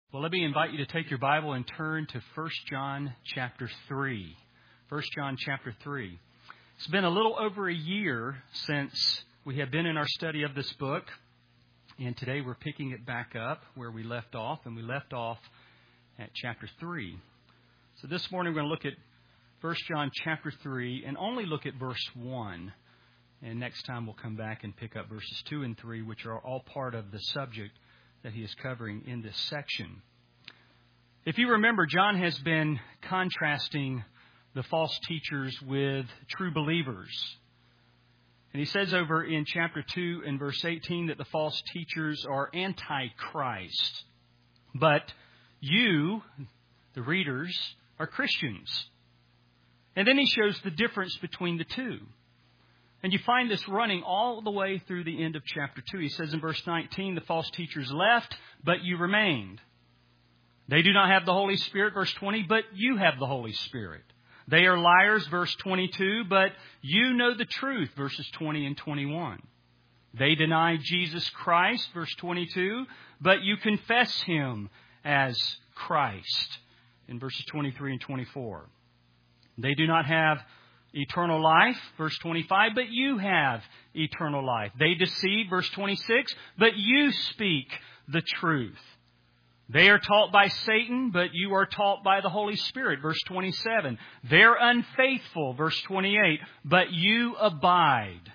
Well, let me invite you to take your Bible and turn to 1 John chapter 3. 1 John chapter 3. It's been a little over a year since we have been in our study of this book, and today we're picking it back up where we left off, and we left off at chapter 3. So this morning we're going to look at 1 John chapter 3 and only look at verse 1. And next time we'll come back and pick up verses 2 and 3, which are all part of the subject that he is covering in this section. If you remember, John has been contrasting the false teachers with true believers. And he says over in chapter 2 and verse 18 that the false teachers are anti-Christ. But you, the readers, are Christians. And then he shows the difference between the two. And you find this running all the way through the end of chapter 2. He says in verse 19, the false teachers left, but you remained. They do not have the Holy Spirit, verse 20, but you have the Holy Spirit. They are liars, verse 22, but you know the truth, verses 20 and 21. They deny Jesus Christ, verse 22, but you confess Him as Christ, in verses 23 and 24. They do not have eternal life, verse 25, but you have eternal life. They deceive, verse 26, but you speak the truth. They are taught by Satan, but you are taught by the Holy Spirit, verse 27. They're unfaithful, verse 28, but you abide.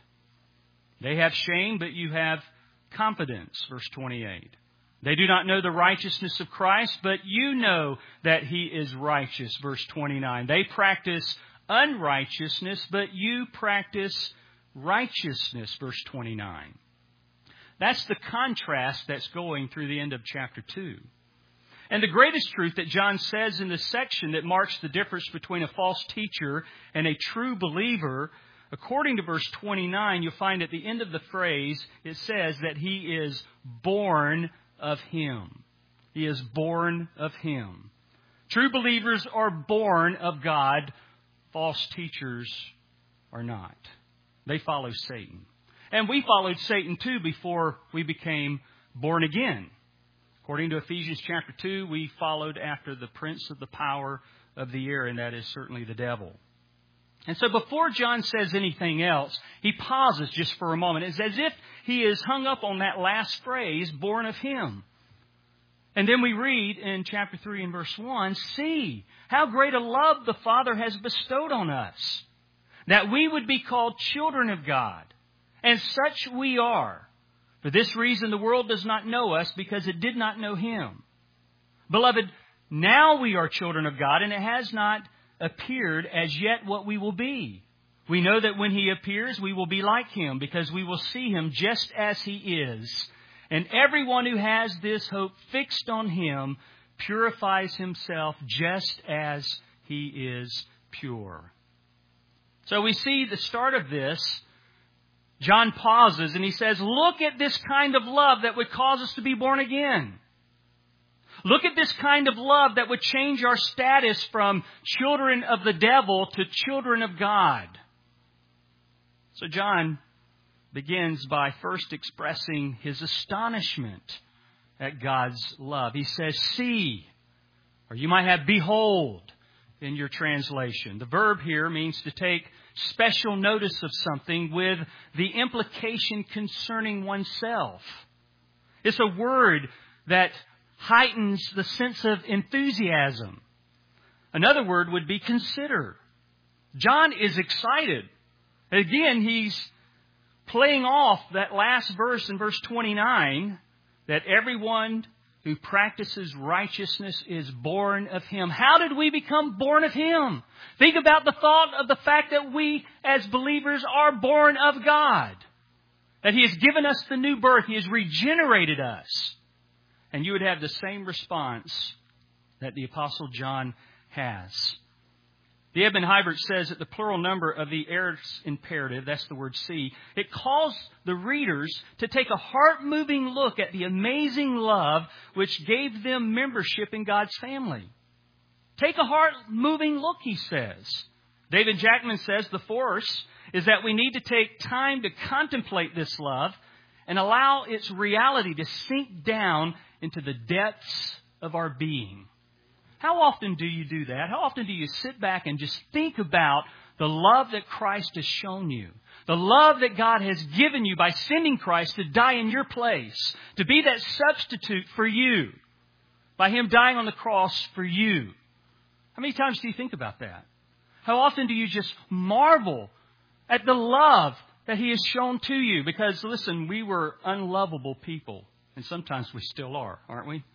They have shame, but you have confidence, verse 28. They do not know the righteousness of Christ, but you know that He is righteous, verse 29. They practice unrighteousness, but you practice righteousness, verse 29. That's the contrast that's going through the end of chapter 2. And the greatest truth that John says in this section that marks the difference between a false teacher and a true believer, according to verse 29, you'll find at the end of the phrase, it says that he is born of Him. He is born of Him. True believers are born of God. False teachers are not. They follow Satan. And we followed Satan too before we became born again. According to Ephesians chapter 2, we followed after the prince of the power of the air, and that is certainly the devil. And so before John says anything else, he pauses just for a moment. It's as if he is hung up on that last phrase, born of Him. And then we read in chapter 3 and verse 1, see how great a love the Father has bestowed on us, that we would be called children of God. And such we are. For this reason the world does not know us, because it did not know Him. Beloved, now we are children of God, and it has not appeared as yet what we will be. We know that when He appears, we will be like Him, because we will see Him just as He is. And everyone who has this hope fixed on Him purifies himself just as He is pure. So we see the start of this. John pauses and he says, look at this kind of love that would cause us to be born again. Look at this kind of love that would change our status from children of the devil to children of God. So John begins by first expressing his astonishment at God's love. He says, see, or you might have behold in your translation. The verb here means to take special notice of something with the implication concerning oneself. It's a word that heightens the sense of enthusiasm. Another word would be consider. John is excited. Again, he's playing off that last verse in verse 29, that everyone who practices righteousness is born of Him. How did we become born of Him? Think about the thought of the fact that we as believers are born of God. That He has given us the new birth. He has regenerated us. And you would have the same response that the Apostle John has. The Edmund Hibert says that the plural number of the aorist imperative, that's the word see, it calls the readers to take a heart-moving look at the amazing love which gave them membership in God's family. Take a heart-moving look, he says. David Jackman says the force is that we need to take time to contemplate this love and allow its reality to sink down into the depths of our being. How often do you do that? How often do you sit back and just think about the love that Christ has shown you? The love that God has given you by sending Christ to die in your place, to be that substitute for you, by Him dying on the cross for you. How many times do you think about that? How often do you just marvel at the love that He has shown to you? Because, listen, we were unlovable people, and sometimes we still are, aren't we?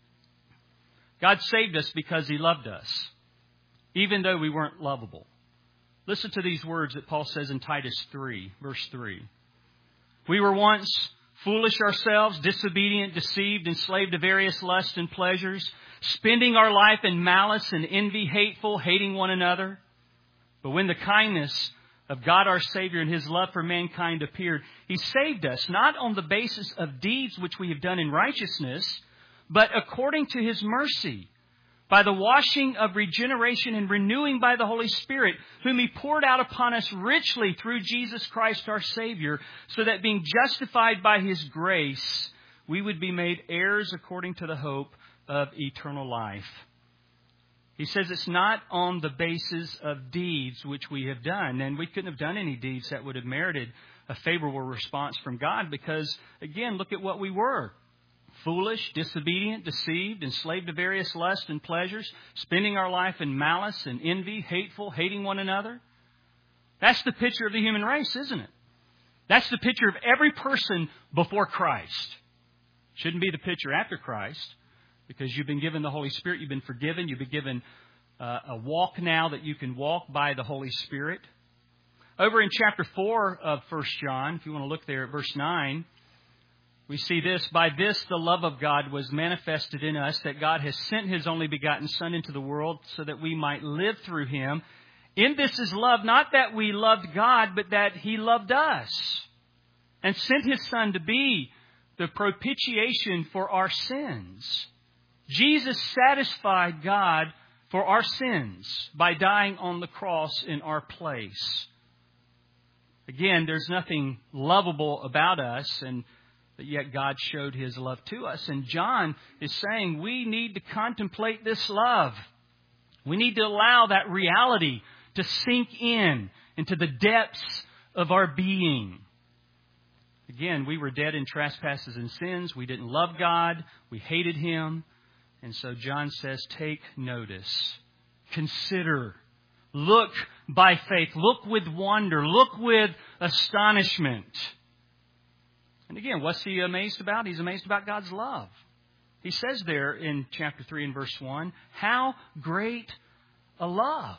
God saved us because He loved us, even though we weren't lovable. Listen to these words that Paul says in Titus 3, verse 3. We were once foolish ourselves, disobedient, deceived, enslaved to various lusts and pleasures, spending our life in malice and envy, hateful, hating one another. But when the kindness of God our Savior and His love for mankind appeared, He saved us, not on the basis of deeds which we have done in righteousness, but according to His mercy, by the washing of regeneration and renewing by the Holy Spirit, whom He poured out upon us richly through Jesus Christ our Savior, so that being justified by His grace, we would be made heirs according to the hope of eternal life. He says it's not on the basis of deeds which we have done, and we couldn't have done any deeds that would have merited a favorable response from God, because, again, look at what we were. Foolish, disobedient, deceived, enslaved to various lusts and pleasures, spending our life in malice and envy, hateful, hating one another. That's the picture of the human race, isn't it? That's the picture of every person before Christ. Shouldn't be the picture after Christ, because you've been given the Holy Spirit, you've been forgiven, you've been given a walk now that you can walk by the Holy Spirit. Over in chapter 4 of 1 John, if you want to look there at verse 9, we see this: by this the love of God was manifested in us, that God has sent His only begotten Son into the world so that we might live through Him. In this is love, not that we loved God, but that He loved us and sent His Son to be the propitiation for our sins. Jesus satisfied God for our sins by dying on the cross in our place. Again, there's nothing lovable about us, but yet God showed His love to us. And John is saying we need to contemplate this love. We need to allow that reality to sink into the depths of our being. Again, we were dead in trespasses and sins. We didn't love God. We hated Him. And so John says, take notice. Consider. Look by faith. Look with wonder. Look with astonishment. And again, what's he amazed about? He's amazed about God's love. He says there in chapter 3 and verse 1, how great a love.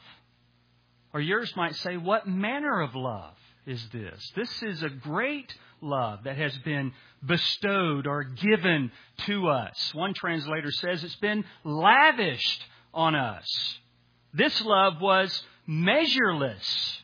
Or yours might say, what manner of love is this? This is a great love that has been bestowed or given to us. One translator says it's been lavished on us. This love was measureless,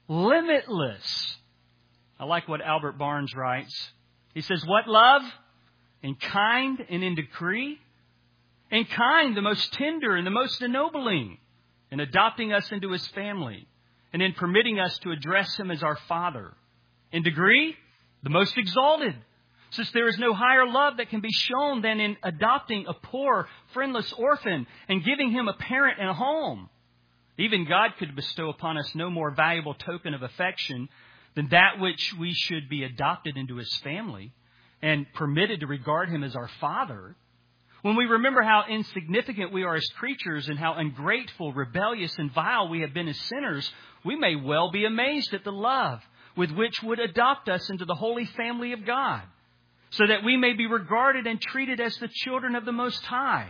limitless. I like what Albert Barnes writes. He says, what love? In kind and in decree. In kind, the most tender and the most ennobling. In adopting us into His family. And in permitting us to address Him as our Father. In degree, the most exalted. Since there is no higher love that can be shown than in adopting a poor, friendless orphan and giving him a parent and a home. Even God could bestow upon us no more valuable token of affection than that which we should be adopted into His family and permitted to regard Him as our Father. When we remember how insignificant we are as creatures and how ungrateful, rebellious, and vile we have been as sinners, we may well be amazed at the love with which would adopt us into the holy family of God, so that we may be regarded and treated as the children of the Most High.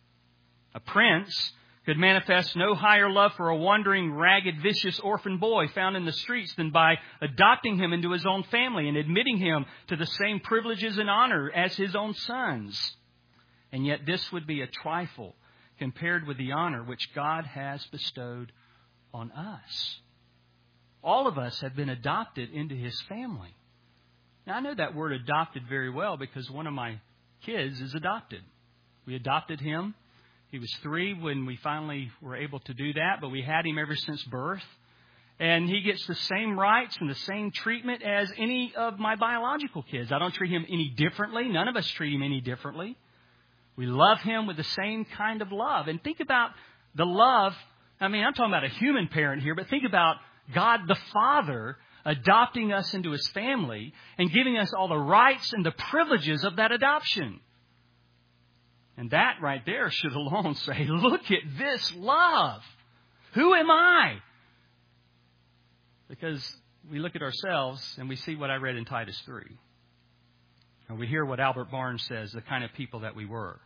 A prince could manifest no higher love for a wandering, ragged, vicious orphan boy found in the streets than by adopting him into his own family and admitting him to the same privileges and honor as his own sons. And yet this would be a trifle compared with the honor which God has bestowed on us. All of us have been adopted into His family. Now, I know that word adopted very well because one of my kids is adopted. We adopted him. He was 3 when we finally were able to do that, but we had him ever since birth. And he gets the same rights and the same treatment as any of my biological kids. I don't treat him any differently. None of us treat him any differently. We love Him with the same kind of love. And think about the love. I mean, I'm talking about a human parent here, but think about God the Father adopting us into His family and giving us all the rights and the privileges of that adoption. And that right there should alone say, look at this love. Who am I? Because we look at ourselves and we see what I read in Titus 3. And we hear what Albert Barnes says, the kind of people that we were.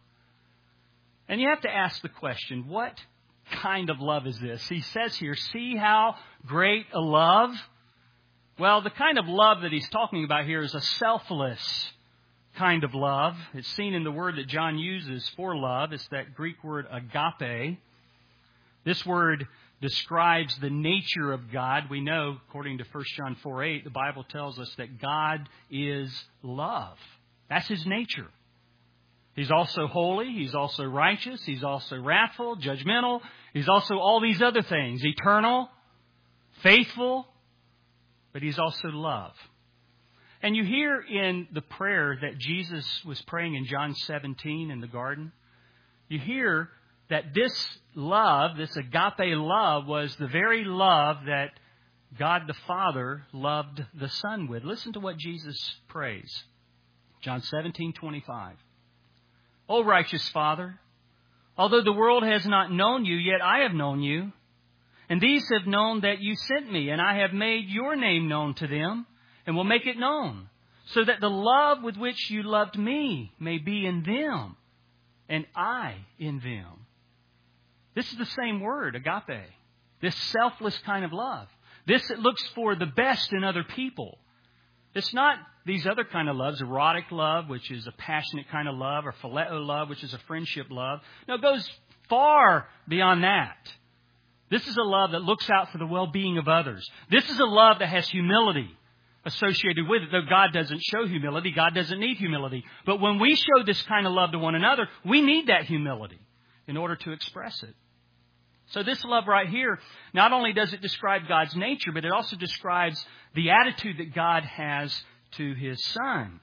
And you have to ask the question, what kind of love is this? He says here, see how great a love? Well, the kind of love that he's talking about here is a selfless kind of love. It's seen in the word that John uses for love. It's that Greek word agape. This word describes the nature of God. We know, according to 1 John 4:8, the Bible tells us that God is love. That's His nature. He's also holy. He's also righteous. He's also wrathful, judgmental. He's also all these other things. Eternal, faithful, but He's also love. And you hear in the prayer that Jesus was praying in John 17 in the garden, you hear that this love, this agape love, was the very love that God the Father loved the Son with. Listen to what Jesus prays. John 17:25. O righteous Father, although the world has not known You, yet I have known You. And these have known that You sent Me, and I have made Your name known to them, and will make it known, so that the love with which You loved Me may be in them, and I in them. This is the same word, agape. This selfless kind of love. This that looks for the best in other people. It's not these other kind of loves, erotic love, which is a passionate kind of love, or phileo love, which is a friendship love. No, it goes far beyond that. This is a love that looks out for the well-being of others. This is a love that has humility associated with it. Though God doesn't show humility, God doesn't need humility. But when we show this kind of love to one another, we need that humility in order to express it. So this love right here, not only does it describe God's nature, but it also describes the attitude that God has to His Son.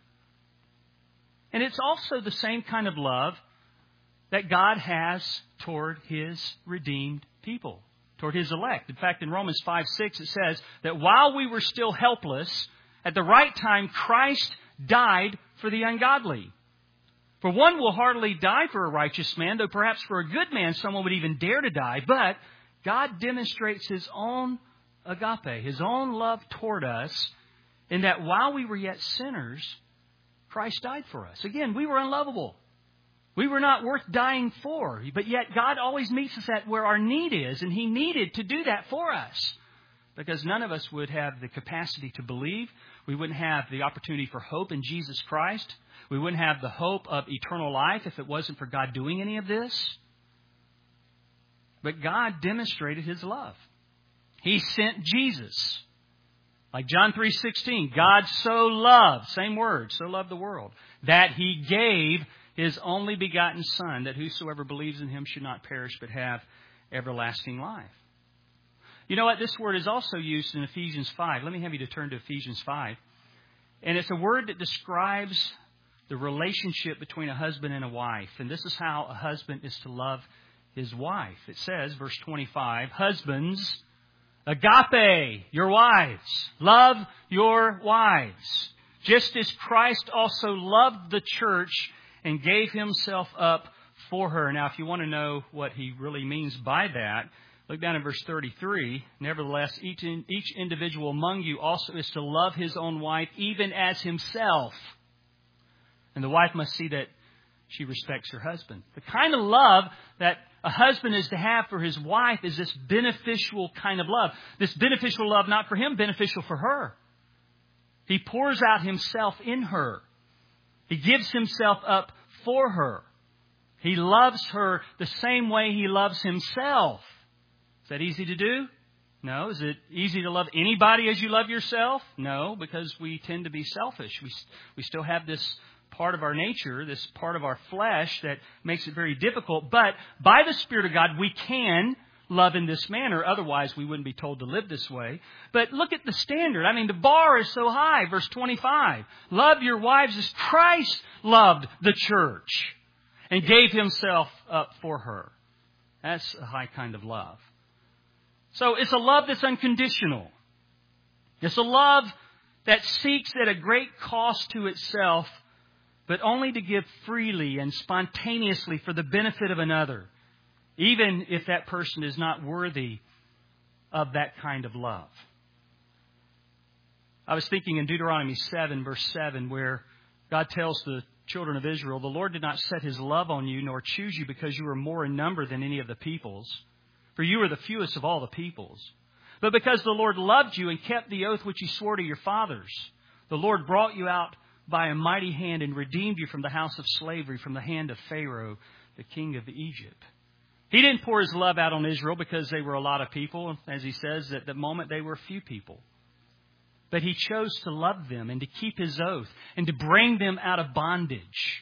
And it's also the same kind of love that God has toward His redeemed people, toward His elect. In fact, in Romans 5:6 it says that while we were still helpless, at the right time Christ died for the ungodly. For one will hardly die for a righteous man, though perhaps for a good man someone would even dare to die. But God demonstrates His own agape, His own love toward us, in that while we were yet sinners, Christ died for us. Again, we were unlovable. We were not worth dying for. But yet God always meets us at where our need is, and He needed to do that for us. Because none of us would have the capacity to believe. We wouldn't have the opportunity for hope in Jesus Christ. We wouldn't have the hope of eternal life if it wasn't for God doing any of this. But God demonstrated His love. He sent Jesus. Like John 3:16, God so loved, same word, so loved the world, that He gave His only begotten Son, that whosoever believes in Him should not perish but have everlasting life. You know what? This word is also used in Ephesians 5. Let me have you to turn to Ephesians 5. And it's a word that describes the relationship between a husband and a wife. And this is how a husband is to love his wife. It says, verse 25, husbands, agape your wives. Love your wives. Just as Christ also loved the church and gave Himself up for her. Now, if you want to know what he really means by that, look down in verse 33. Nevertheless, each individual among you also is to love his own wife, even as himself. And the wife must see that she respects her husband. The kind of love that a husband is to have for his wife is this beneficial kind of love. This beneficial love, not for him, beneficial for her. He pours out himself in her. He gives himself up for her. He loves her the same way he loves himself. Is that easy to do? No. Is it easy to love anybody as you love yourself? No, because we tend to be selfish. We still have this part of our nature, this part of our flesh that makes it very difficult. But by the Spirit of God, we can love in this manner. Otherwise, we wouldn't be told to live this way. But look at the standard. I mean, the bar is so high. Verse 25. Love your wives as Christ loved the church and gave himself up for her. That's a high kind of love. So it's a love that's unconditional. It's a love that seeks at a great cost to itself, but only to give freely and spontaneously for the benefit of another, even if that person is not worthy of that kind of love. I was thinking in Deuteronomy 7, verse 7, where God tells the children of Israel, "The Lord did not set His love on you, nor choose you because you were more in number than any of the peoples. For you are the fewest of all the peoples. But because the Lord loved you and kept the oath which He swore to your fathers, the Lord brought you out by a mighty hand and redeemed you from the house of slavery, from the hand of Pharaoh, the king of Egypt." He didn't pour His love out on Israel because they were a lot of people. As He says, at the moment they were few people. But He chose to love them and to keep His oath and to bring them out of bondage.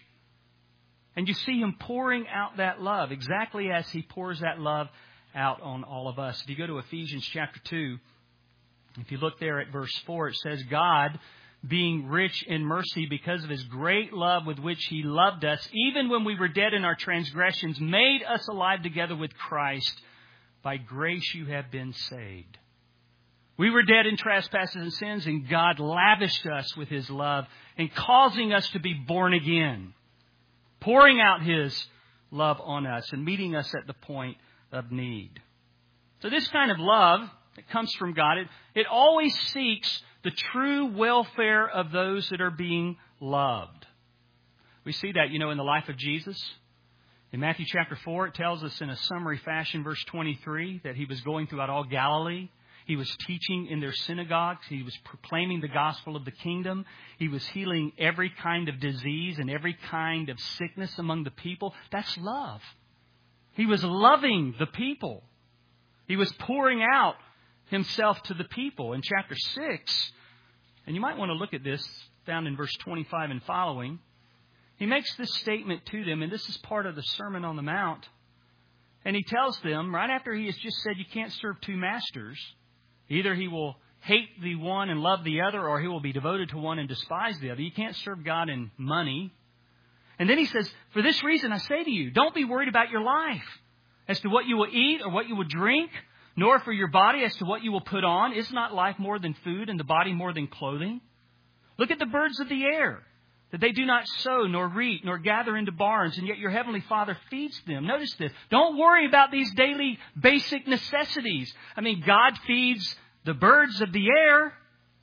And you see Him pouring out that love exactly as He pours that love out on all of us. If you go to Ephesians chapter 2, if you look there at verse 4, it says, "God, being rich in mercy because of His great love with which He loved us, even when we were dead in our transgressions, made us alive together with Christ. By grace you have been saved." We were dead in trespasses and sins, and God lavished us with His love and causing us to be born again, pouring out His love on us and meeting us at the point of need. So this kind of love that comes from God, it always seeks the true welfare of those that are being loved. We see that, in the life of Jesus. In Matthew chapter 4, it tells us in a summary fashion, verse 23, that He was going throughout all Galilee. He was teaching in their synagogues. He was proclaiming the gospel of the kingdom. He was healing every kind of disease and every kind of sickness among the people. That's love. He was loving the people. He was pouring out Himself to the people. In chapter 6, and you might want to look at this, found in verse 25 and following, He makes this statement to them, and this is part of the Sermon on the Mount. And He tells them, right after He has just said you can't serve two masters, either He will hate the one and love the other, or He will be devoted to one and despise the other. You can't serve God and money. And then He says, "For this reason I say to you, don't be worried about your life as to what you will eat or what you will drink, nor for your body as to what you will put on. Is not life more than food and the body more than clothing? Look at the birds of the air, that they do not sow, nor reap, nor gather into barns, and yet your heavenly Father feeds them." Notice this. Don't worry about these daily basic necessities. God feeds the birds of the air.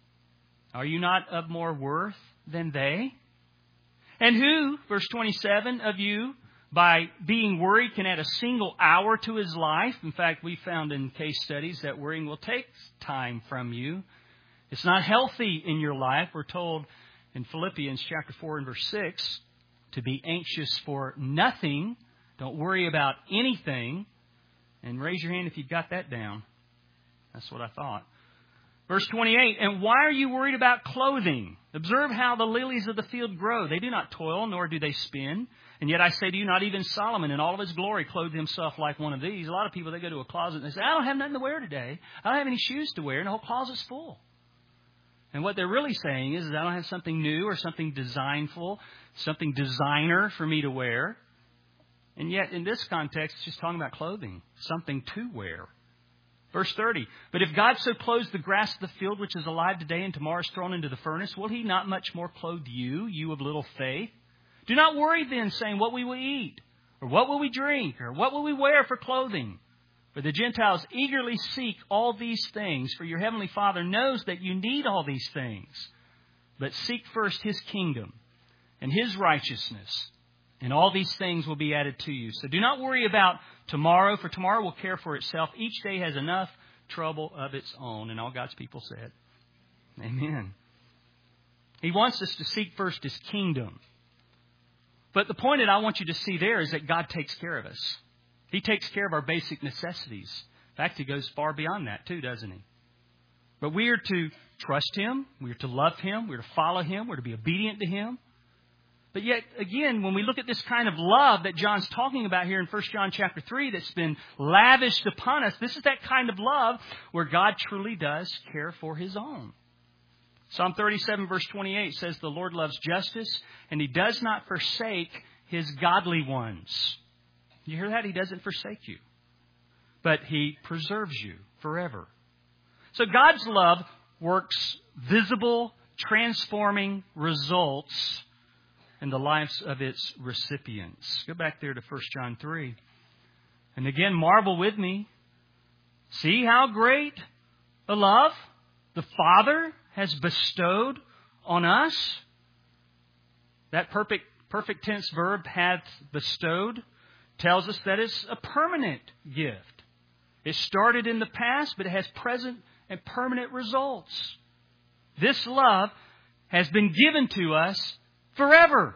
Are you not of more worth than they? "And who," verse 27, "of you, by being worried, can add a single hour to his life?" In fact, we found in case studies that worrying will take time from you. It's not healthy in your life. We're told in Philippians chapter 4 and verse 6 to be anxious for nothing. Don't worry about anything. And raise your hand if you've got that down. That's what I thought. Verse 28, "And why are you worried about clothing? Observe how the lilies of the field grow. They do not toil, nor do they spin. And yet I say to you, not even Solomon in all of his glory clothed himself like one of these." A lot of people, they go to a closet and they say, "I don't have nothing to wear today. I don't have any shoes to wear." And the whole closet's full. And what they're really saying is, I don't have something new or something designful, something designer for me to wear. And yet in this context, it's just talking about clothing, something to wear. Verse 30, "But if God so clothes the grass of the field, which is alive today and tomorrow is thrown into the furnace, will He not much more clothe you, you of little faith? Do not worry then, saying, what we will eat, or what will we drink, or what will we wear for clothing? For the Gentiles eagerly seek all these things, for your heavenly Father knows that you need all these things. But seek first His kingdom and His righteousness, and all these things will be added to you. So do not worry about tomorrow, for tomorrow will care for itself. Each day has enough trouble of its own." And all God's people said, amen. He wants us to seek first His kingdom. But the point that I want you to see there is that God takes care of us. He takes care of our basic necessities. In fact, He goes far beyond that too, doesn't He? But we are to trust Him. We are to love Him. We are to follow Him. We're to be obedient to Him. But yet, again, when we look at this kind of love that John's talking about here in 1 John chapter 3 that's been lavished upon us, this is that kind of love where God truly does care for His own. Psalm 37 verse 28 says, "The Lord loves justice, and He does not forsake His godly ones. You hear that? He doesn't forsake you. But He preserves you forever. So God's love works visible, transforming results in the lives of its recipients. Go back there to 1 John 3. And again, marvel with me. See how great a love the Father has bestowed on us. That perfect tense verb, hath bestowed, tells us that it's a permanent gift. It started in the past, but it has present and permanent results. This love has been given to us forever.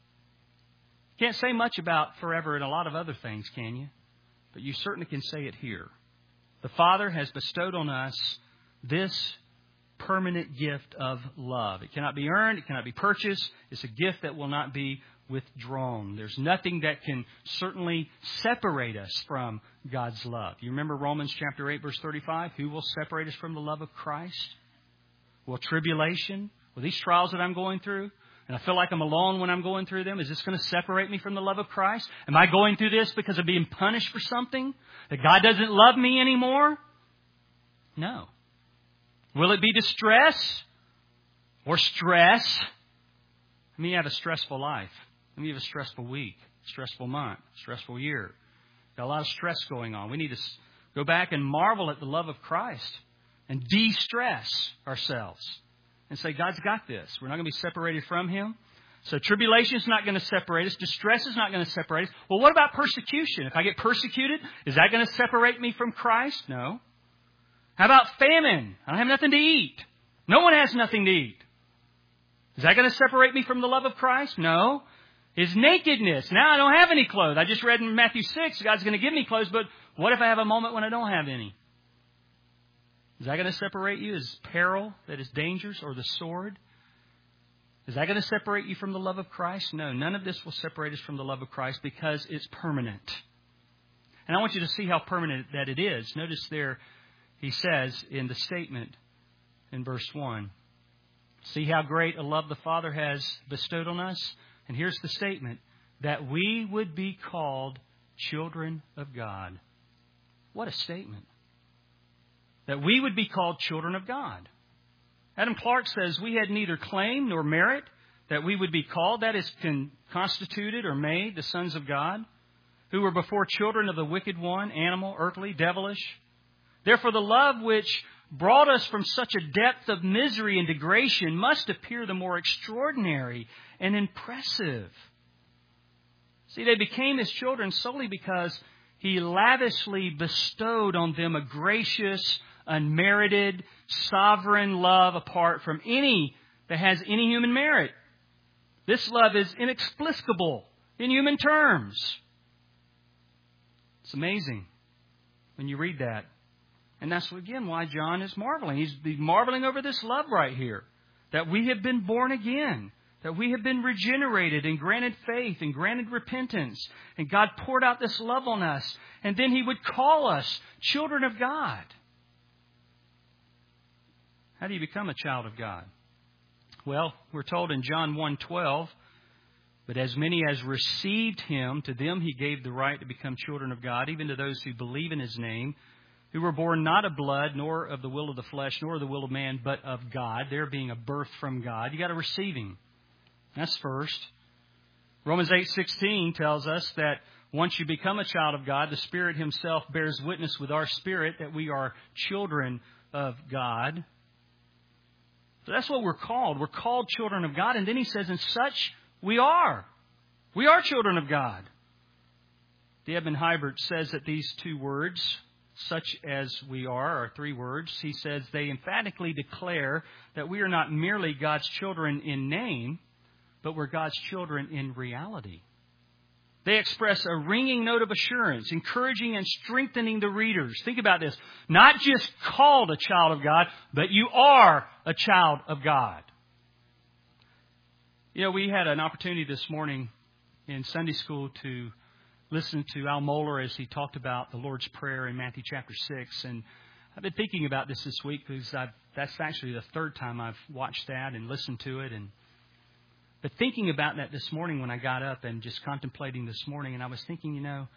Can't say much about forever in a lot of other things, can you? But you certainly can say it here. The Father has bestowed on us this permanent gift of love. It cannot be earned. It cannot be purchased. It's a gift that will not be withdrawn. There's nothing that can certainly separate us from God's love. You remember Romans chapter 8, verse 35? Who will separate us from the love of Christ? Will tribulation? Will these trials that I'm going through? And I feel like I'm alone when I'm going through them. Is this going to separate me from the love of Christ? Am I going through this because I'm being punished for something? That God doesn't love me anymore? No. Will it be distress or stress? I mean, you have a stressful life. I mean, you have a stressful week, stressful month, stressful year. Got a lot of stress going on. We need to go back and marvel at the love of Christ and de-stress ourselves and say, God's got this. We're not going to be separated from Him. So tribulation is not going to separate us. Distress is not going to separate us. Well, what about persecution? If I get persecuted, is that going to separate me from Christ? No. How about famine? I don't have nothing to eat. No one has nothing to eat. Is that going to separate me from the love of Christ? No. Is nakedness? Now I don't have any clothes. I just read in Matthew 6, God's going to give me clothes, but what if I have a moment when I don't have any? Is that going to separate you? Is peril that is dangerous or the sword? Is that going to separate you from the love of Christ? No, none of this will separate us from the love of Christ because it's permanent. And I want you to see how permanent that it is. Notice there, he says in the statement in verse 1, see how great a love the Father has bestowed on us? And here's the statement, that we would be called children of God. What a statement. That we would be called children of God. Adam Clark says we had neither claim nor merit that we would be called, that is, constituted or made the sons of God, who were before children of the wicked one, animal, earthly, devilish. Therefore the love which brought us from such a depth of misery and degradation must appear the more extraordinary and impressive. See, they became His children solely because He lavishly bestowed on them a gracious, unmerited, sovereign love apart from any that has any human merit. This love is inexplicable in human terms. It's amazing when you read that. And that's, again, why John is marveling. He's marveling over this love right here. That we have been born again. That we have been regenerated and granted faith and granted repentance. And God poured out this love on us. And then He would call us children of God. How do you become a child of God? Well, we're told in John 1:12, but as many as received Him, to them He gave the right to become children of God, even to those who believe in His name, who were born not of blood, nor of the will of the flesh, nor of the will of man, but of God. There being a birth from God. You got to receive Him. That's first. Romans 8:16 tells us that once you become a child of God, the Spirit Himself bears witness with our spirit that we are children of God. So that's what we're called. We're called children of God. And then he says, and such we are. We are children of God. D. Edmund Hybert says that these two words, such as we are three words. He says they emphatically declare that we are not merely God's children in name, but we're God's children in reality. They express a ringing note of assurance, encouraging and strengthening the readers. Think about this. Not just called a child of God, but you are a child of God. You know, we had an opportunity this morning in Sunday school to listen to Al Mohler as he talked about the Lord's Prayer in Matthew chapter 6. And I've been thinking about this week because that's actually the third time I've watched that and listened to it. And But thinking about that this morning when I got up and just contemplating this morning, and I was thinking,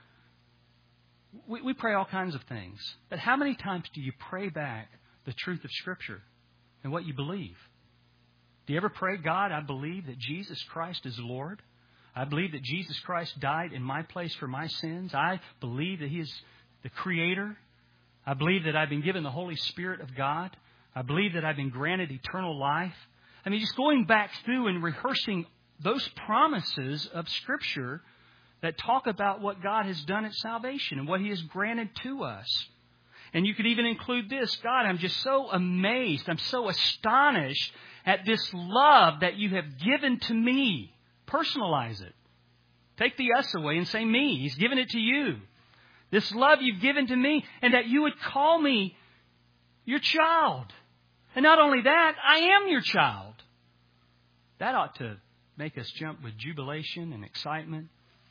we pray all kinds of things. But how many times do you pray back the truth of Scripture and what you believe? Do you ever pray, God, I believe that Jesus Christ is Lord. I believe that Jesus Christ died in my place for my sins. I believe that He is the Creator. I believe that I've been given the Holy Spirit of God. I believe that I've been granted eternal life. I mean, just going back through and rehearsing those promises of Scripture that talk about what God has done at salvation and what He has granted to us. And you could even include this. God, I'm just so amazed. I'm so astonished at this love that you have given to me. Personalize it. Take the us away and say me. He's given it to you. This love you've given to me, and that you would call me your child. And not only that, I am your child. That ought to make us jump with jubilation and excitement.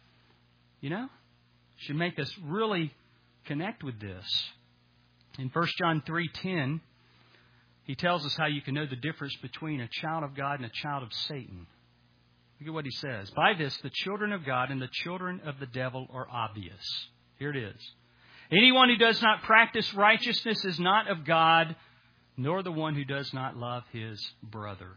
Should make us really connect with this. In 1 John 3:10, he tells us how you can know the difference between a child of God and a child of Satan. Look at what he says. By this, the children of God and the children of the devil are obvious. Here it is. Anyone who does not practice righteousness is not of God, nor the one who does not love his brother.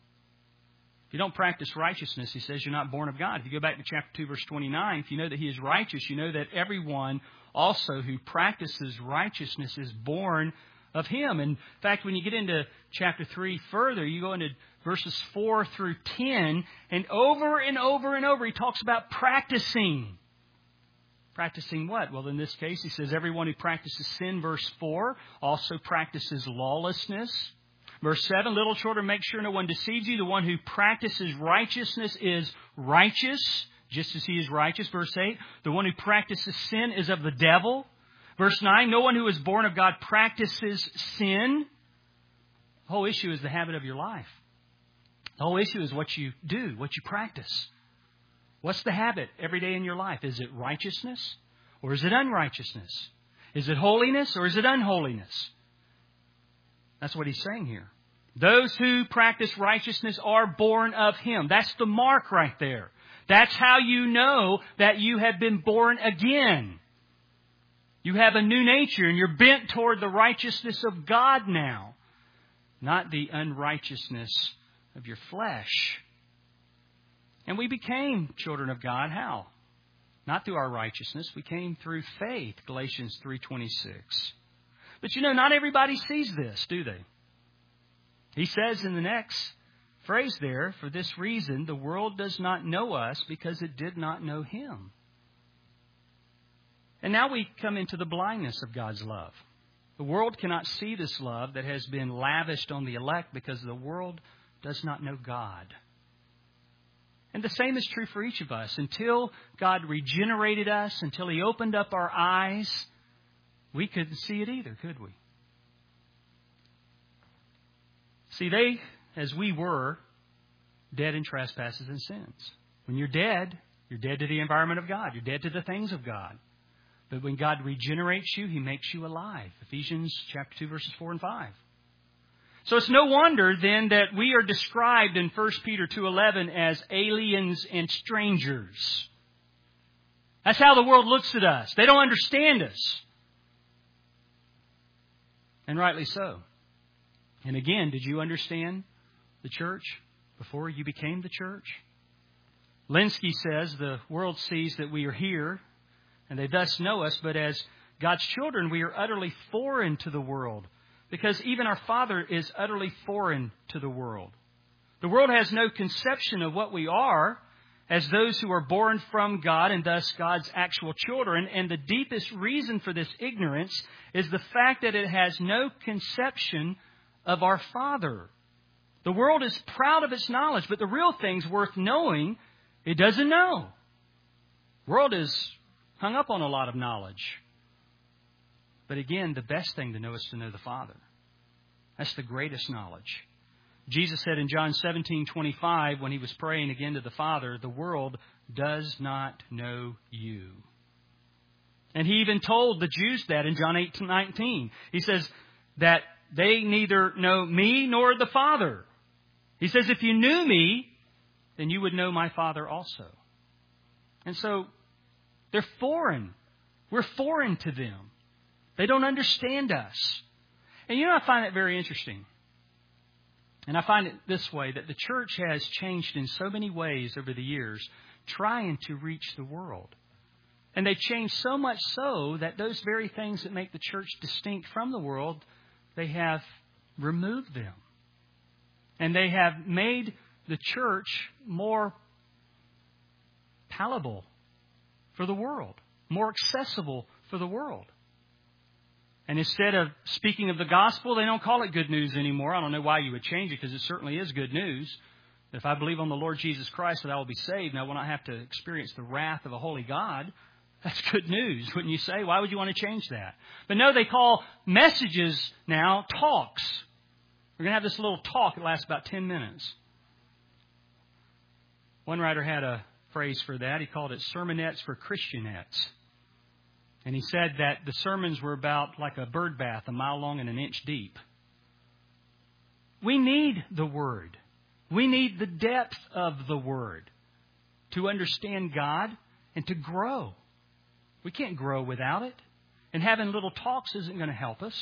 If you don't practice righteousness, he says, you're not born of God. If you go back to chapter 2, verse 29, if you know that He is righteous, you know that everyone also who practices righteousness is born of Him. In fact, when you get into chapter 3 further, you go into verses 4 through 10, and over and over, he talks about practicing. Practicing what? Well, in this case, he says, everyone who practices sin, verse 4, also practices lawlessness. Verse 7, little children, make sure no one deceives you. The one who practices righteousness is righteous, just as he is righteous. Verse 8, the one who practices sin is of the devil. Verse 9, no one who is born of God practices sin. The whole issue is the habit of your life. The whole issue is what you do, what you practice. What's the habit every day in your life? Is it righteousness or is it unrighteousness? Is it holiness or is it unholiness? That's what he's saying here. Those who practice righteousness are born of Him. That's the mark right there. That's how you know that you have been born again. You have a new nature and you're bent toward the righteousness of God now, not the unrighteousness of your flesh. And we became children of God. How? Not through our righteousness. We came through faith. Galatians 3:26. But not everybody sees this, do they? He says in the next phrase there, for this reason, the world does not know us because it did not know Him. And now we come into the blindness of God's love. The world cannot see this love that has been lavished on the elect because the world does not know God. And the same is true for each of us. Until God regenerated us, until He opened up our eyes, we couldn't see it either, could we? See, they, as we were, dead in trespasses and sins. When you're dead to the environment of God. You're dead to the things of God. But when God regenerates you, He makes you alive. Ephesians chapter 2, verses 4 and 5. So it's no wonder then that we are described in 1 Peter 2:11 as aliens and strangers. That's how the world looks at us. They don't understand us. And rightly so. And again, did you understand the church before you became the church? Linsky says the world sees that we are here and they thus know us, but as God's children, we are utterly foreign to the world because even our Father is utterly foreign to the world. The world has no conception of what we are as those who are born from God and thus God's actual children. And the deepest reason for this ignorance is the fact that it has no conception of our Father. The world is proud of its knowledge, but the real things worth knowing, it doesn't know. The world is hung up on a lot of knowledge. But again, the best thing to know is to know the Father. That's the greatest knowledge. Jesus said in John 17:25, when He was praying again to the Father, the world does not know you. And He even told the Jews that in John 8:19. He says that they neither know me nor the Father. He says, if you knew me, then you would know my Father also. And so they're foreign. We're foreign to them. They don't understand us. And I find it very interesting. And I find it this way, that the church has changed in so many ways over the years, trying to reach the world. And they've changed so much so that those very things that make the church distinct from the world, they have removed them. And they have made the church more palatable for the world, more accessible for the world. And instead of speaking of the gospel, they don't call it good news anymore. I don't know why you would change it, because it certainly is good news. If I believe on the Lord Jesus Christ, that I will be saved, and I will not have to experience the wrath of a holy God, that's good news, wouldn't you say? Why would you want to change that? But no, they call messages now talks. We're going to have this little talk that lasts about 10 minutes. One writer had a phrase for that. He called it sermonettes for Christianettes. And he said that the sermons were about like a bird bath, a mile long and an inch deep. We need the Word. We need the depth of the Word to understand God and to grow. We can't grow without it. And having little talks isn't going to help us.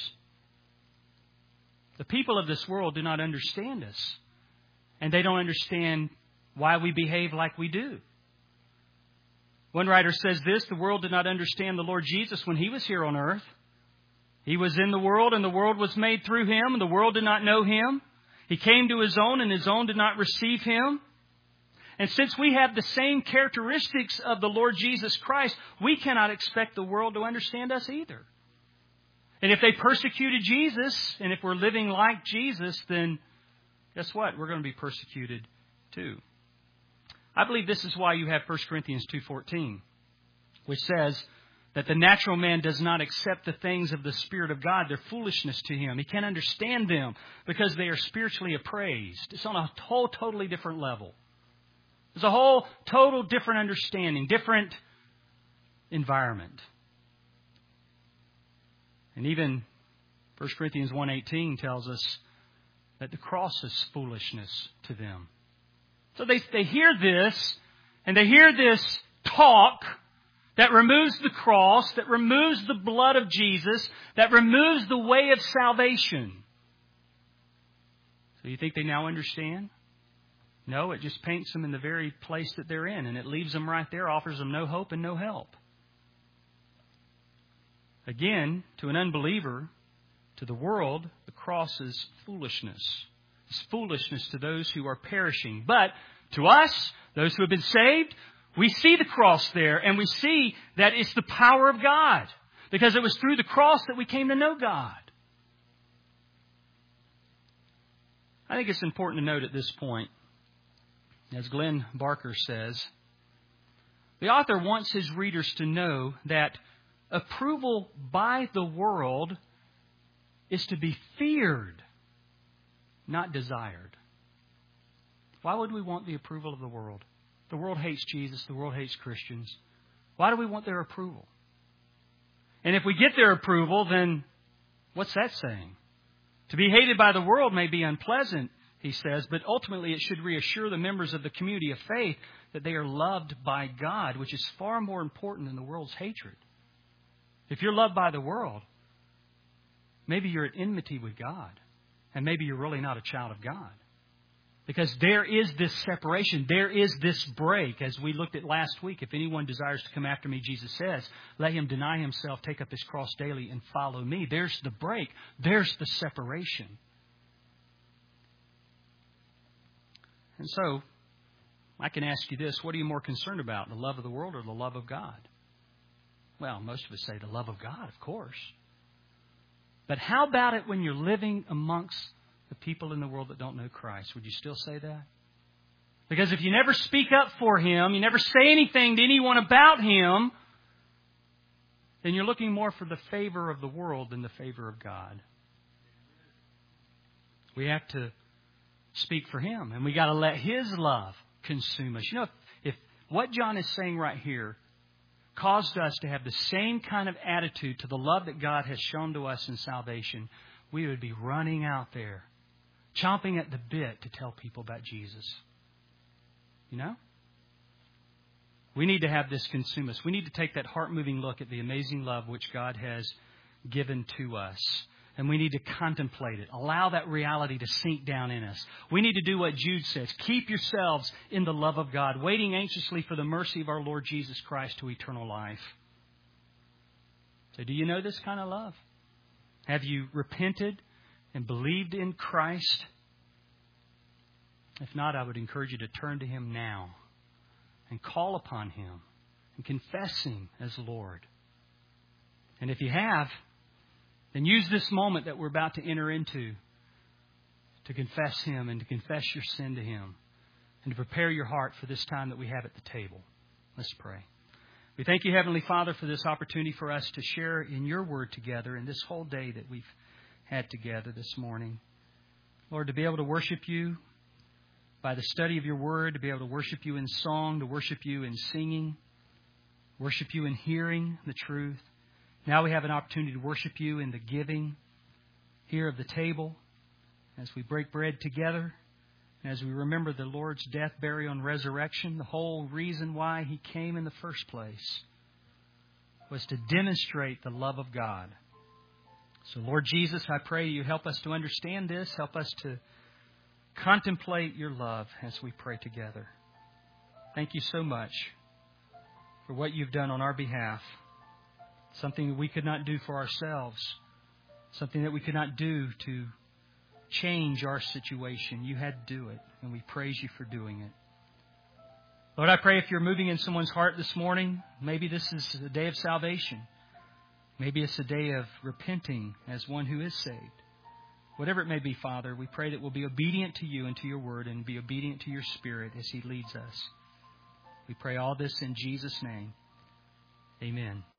The people of this world do not understand us. And they don't understand why we behave like we do. One writer says this: the world did not understand the Lord Jesus when He was here on earth. He was in the world, and the world was made through Him, and the world did not know Him. He came to His own, and His own did not receive Him. And since we have the same characteristics of the Lord Jesus Christ, we cannot expect the world to understand us either. And if they persecuted Jesus, and if we're living like Jesus, then guess what? We're going to be persecuted too. I believe this is why you have 1 Corinthians 2:14, which says that the natural man does not accept the things of the Spirit of God. They're foolishness to him. He can't understand them because they are spiritually appraised. It's on a whole totally different level. There's a whole total different understanding, different environment. And even 1 Corinthians 1:18 tells us that the cross is foolishness to them. So they hear this, and they hear this talk that removes the cross, that removes the blood of Jesus, that removes the way of salvation. So you think they now understand? No, it just paints them in the very place that they're in, and it leaves them right there, offers them no hope and no help. Again, to an unbeliever, to the world, the cross is foolishness. It's foolishness to those who are perishing. But to us, those who have been saved, we see the cross there, and we see that it's the power of God, because it was through the cross that we came to know God. I think it's important to note at this point, as Glenn Barker says, the author wants his readers to know that approval by the world is to be feared, not desired. Why would we want the approval of the world? The world hates Jesus. The world hates Christians. Why do we want their approval? And if we get their approval, then what's that saying? To be hated by the world may be unpleasant, he says, but ultimately it should reassure the members of the community of faith that they are loved by God, which is far more important than the world's hatred. If you're loved by the world, maybe you're at enmity with God, and maybe you're really not a child of God. Because there is this separation. There is this break. As we looked at last week, if anyone desires to come after me, Jesus says, let him deny himself, take up his cross daily, and follow me. There's the break. There's the separation. And so, I can ask you this. What are you more concerned about, the love of the world or the love of God? Well, most of us say the love of God, of course. But how about it when you're living amongst the people in the world that don't know Christ? Would you still say that? Because if you never speak up for Him, you never say anything to anyone about Him, then you're looking more for the favor of the world than the favor of God. We have to speak for Him, and we got to let His love consume us. You know, if what John is saying right here caused us to have the same kind of attitude to the love that God has shown to us in salvation, we would be running out there, chomping at the bit to tell people about Jesus. You know? We need to have this consume us. We need to take that heart-moving look at the amazing love which God has given to us. And we need to contemplate it. Allow that reality to sink down in us. We need to do what Jude says. Keep yourselves in the love of God, waiting anxiously for the mercy of our Lord Jesus Christ to eternal life. So do you know this kind of love? Have you repented and believed in Christ? If not, I would encourage you to turn to Him now and call upon Him and confess Him as Lord. And if you have, then use this moment that we're about to enter into to confess Him and to confess your sin to Him and to prepare your heart for this time that we have at the table. Let's pray. We thank you, Heavenly Father, for this opportunity for us to share in your word together in this whole day that we've had together this morning. Lord, to be able to worship you by the study of your word, to be able to worship you in song, to worship you in singing, worship you in hearing the truth. Now we have an opportunity to worship you in the giving here of the table as we break bread together, and as we remember the Lord's death, burial, and resurrection. The whole reason why He came in the first place was to demonstrate the love of God. So, Lord Jesus, I pray you help us to understand this. Help us to contemplate your love as we pray together. Thank you so much for what you've done on our behalf. Something that we could not do for ourselves. Something that we could not do to change our situation. You had to do it, and we praise you for doing it. Lord, I pray if you're moving in someone's heart this morning, maybe this is a day of salvation. Maybe it's a day of repenting as one who is saved. Whatever it may be, Father, we pray that we'll be obedient to you and to your word and be obedient to your Spirit as He leads us. We pray all this in Jesus' name. Amen.